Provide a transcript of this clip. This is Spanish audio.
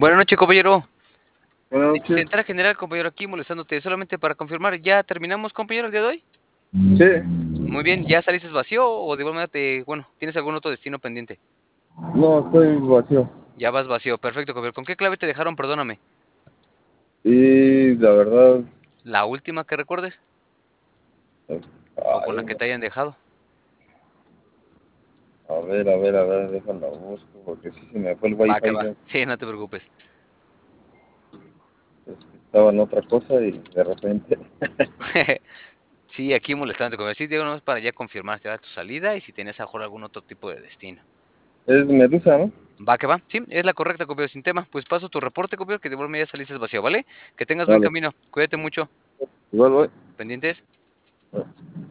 Buenas noches, compañero. Buenas De noches. Central General, compañero, aquí molestándote. Solamente para confirmar, ¿ya terminamos, compañero, el día de hoy? Sí, Muy bien, ¿ya saliste vacío o de igual manera tienes algún otro destino pendiente? no, estoy vacío. Ya vas vacío, perfecto, compañero. ¿Con qué clave te dejaron? Perdóname. Y la verdad, ¿La última que recuerdes? ¿O con la que ay, te hayan dejado? a ver, déjala busco, porque sí se me fue el Va, que wifi va. ya. Sí, no te preocupes. Estaba en otra cosa y de repente. Sí, aquí molestándote, compañero. Sí, digo, nomás para ya confirmar ya tu salida y si tenías a mejor algún otro tipo de destino. Es Medusa, ¿no? Va, que va. Sí, es la correcta, compañero, sin tema. Pues paso tu reporte, compañero, que de igual manera ya saliste vacío, ¿vale? Que tengas buen Vale, camino. Cuídate mucho. igual voy. Pendientes.